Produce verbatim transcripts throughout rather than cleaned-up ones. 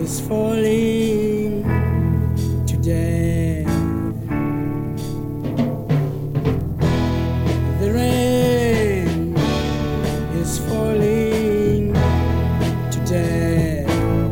is falling today. The rain is falling today.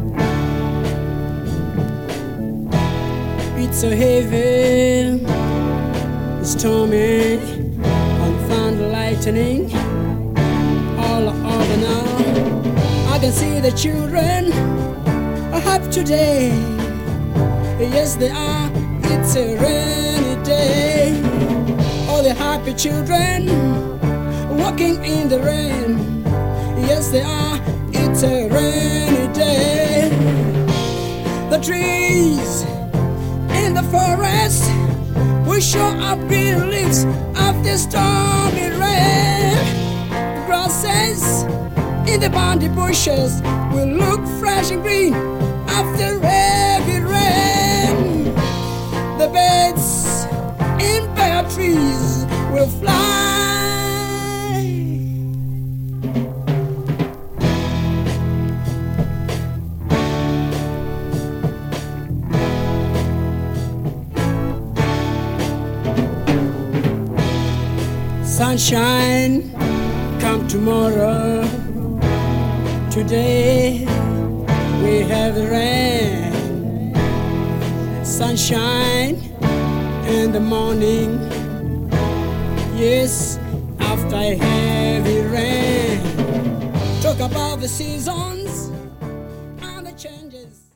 It's so heavy, stormy, and thunder lightning all over now. I can see the children are happy today. Yes, they are. It's a rainy day. All the happy children walking in the rain. Yes, they are. It's a rainy day. The trees in the forest will show up green leaves after stormy rain. The grasses in the bandy bushes will look fresh and green after heavy rain. The birds in bare trees will fly. Sunshine, come tomorrow. Today we have the rain. Sunshine in the morning. Yes, after heavy rain. Talk about the seasons and the changes.